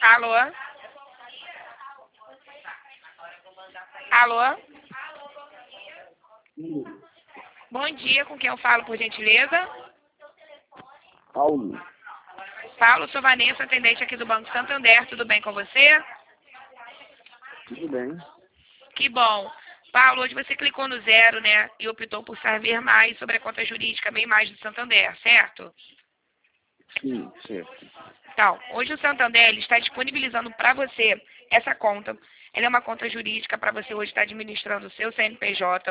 Alô? Alô? Bom dia, com quem eu falo, por gentileza? Paulo, Paulo, sou Vanessa, atendente aqui do Banco Santander, tudo bem com você? tudo bem? Que bom. Paulo, hoje você clicou no 0, né, e optou por saber mais sobre a conta jurídica Bem Mais do Santander, certo? Sim, certo. Então, hoje o Santander ele está disponibilizando para você essa conta. Ela é uma conta jurídica para você hoje estar administrando o seu CNPJ.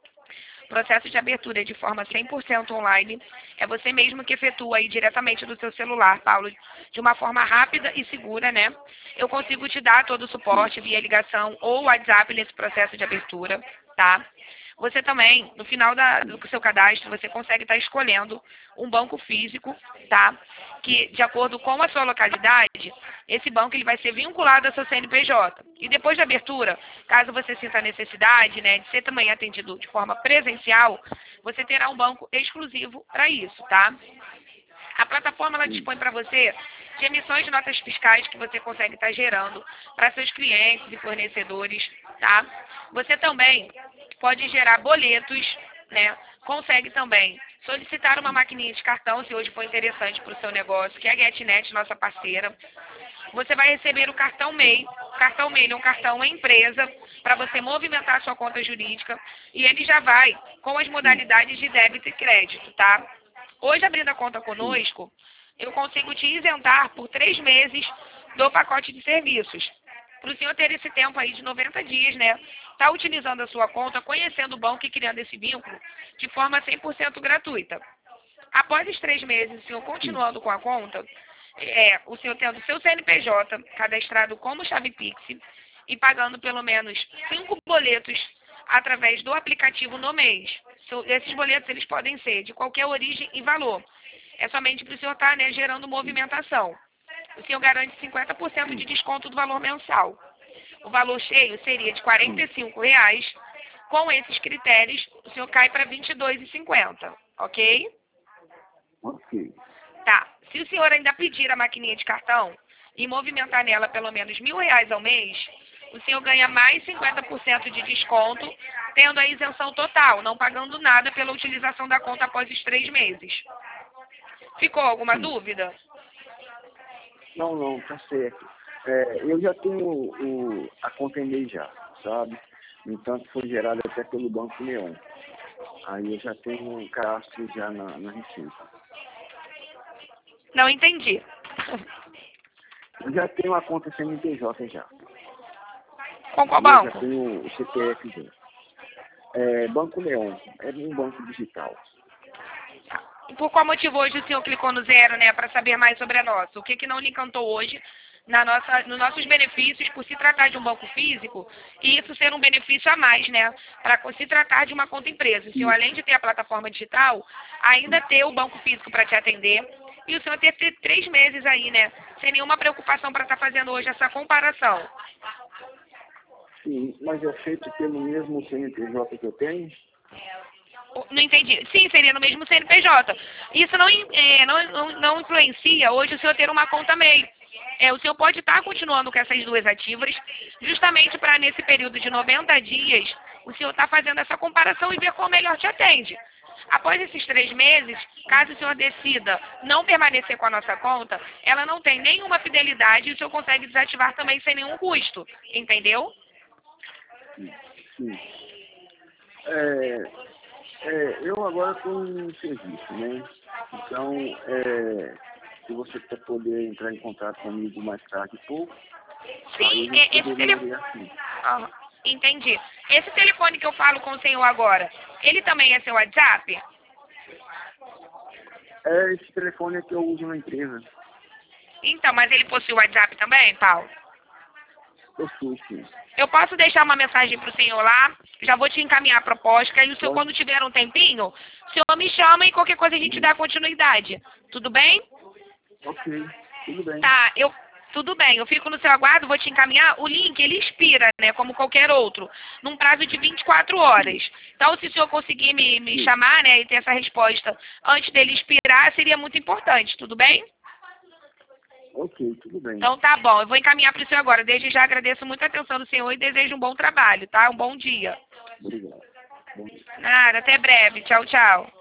O processo de abertura é de forma 100% online. É você mesmo que efetua aí diretamente do seu celular, Paulo, de uma forma rápida e segura, né? Eu consigo te dar todo o suporte via ligação ou WhatsApp nesse processo de abertura, tá? Você também, no final do seu cadastro, você consegue estar escolhendo um banco físico, tá? Que, de acordo com a sua localidade, esse banco ele vai ser vinculado ao seu CNPJ. E depois da abertura, caso você sinta a necessidade, né, de ser também atendido de forma presencial, você terá um banco exclusivo para isso, tá? A plataforma ela dispõe para você de emissões de notas fiscais que você consegue estar gerando para seus clientes e fornecedores, tá? Você também pode gerar boletos, né? Consegue também solicitar uma maquininha de cartão, se hoje for interessante para o seu negócio, que é a GetNet, nossa parceira. Você vai receber o cartão MEI. O cartão MEI é um cartão empresa para você movimentar a sua conta jurídica e ele já vai com as modalidades de débito e crédito, tá? Hoje, abrindo a conta conosco, eu consigo te isentar por 3 meses do pacote de serviços. Para o senhor ter esse tempo aí de 90 dias, né? Tá utilizando a sua conta, conhecendo o banco e criando esse vínculo de forma 100% gratuita. Após os 3 meses, o senhor continuando com a conta, o senhor tendo seu CNPJ cadastrado como chave Pix e pagando pelo menos 5 boletos através do aplicativo no mês. Esses boletos eles podem ser de qualquer origem e valor. É somente para o senhor estar, né, gerando movimentação. O senhor garante 50% de desconto do valor mensal. O valor cheio seria de R$ 45,00. Com esses critérios, o senhor cai para R$ 22,50, ok? Ok. Tá. Se o senhor ainda pedir a maquininha de cartão e movimentar nela pelo menos R$ 1.000 ao mês, o senhor ganha mais 50% de desconto, tendo a isenção total, não pagando nada pela utilização da conta após os 3 meses. Ficou alguma dúvida? Não, tá certo. Eu já tenho a conta em MEI já, sabe? No entanto, foi gerada até pelo Banco Neon. Aí eu já tenho um cadastro já na Receita. Não entendi. Eu já tenho a conta CNPJ já. Com qual E eu já banco? tenho o CPF já. Banco Neon, é um banco digital. Por qual motivo hoje o senhor clicou no 0, né, para saber mais sobre a nossa? O que que não lhe encantou hoje nos nossos benefícios por se tratar de um banco físico e isso ser um benefício a mais, né, para se tratar de uma conta empresa? O senhor, além de ter a plataforma digital, ainda ter o banco físico para te atender e o senhor ter 3 meses aí, né, sem nenhuma preocupação para estar fazendo hoje essa comparação. Sim, mas é feito pelo mesmo CNPJ que eu tenho? Não entendi. Sim, seria no mesmo CNPJ. Isso não influencia hoje o senhor ter uma conta MEI. O senhor pode estar continuando com essas duas ativas, justamente para nesse período de 90 dias, o senhor estar fazendo essa comparação e ver qual melhor te atende. Após esses 3 meses, caso o senhor decida não permanecer com a nossa conta, ela não tem nenhuma fidelidade e o senhor consegue desativar também sem nenhum custo. Entendeu? Sim. Eu agora estou em serviço, né? Então, se você quer poder entrar em contato comigo mais tarde um pouco, aí Sim, a gente esse poderia telefone. ver assim. Entendi. Esse telefone que eu falo com o senhor agora, ele também é seu WhatsApp? Esse telefone é que eu uso na empresa. Então, mas ele possui WhatsApp também, Paulo? Eu sou, sim. Eu posso deixar uma mensagem para o senhor lá, já vou te encaminhar a proposta, e o senhor, Pode? quando tiver um tempinho, o senhor me chama e qualquer coisa a gente dá continuidade. Tudo bem? Ok, tudo bem. Tá, tudo bem, eu fico no seu aguardo, vou te encaminhar. O link, ele expira, né, como qualquer outro, num prazo de 24 horas. Então, se o senhor conseguir me chamar, né, e ter essa resposta antes dele expirar, seria muito importante, tudo bem? Ok, Ok, tudo bem. Então tá bom, eu vou encaminhar para o senhor agora. Desde já agradeço muito a atenção do senhor e desejo um bom trabalho, tá? Um bom dia. Obrigado. Bom dia. Nada, até breve. Tchau, tchau.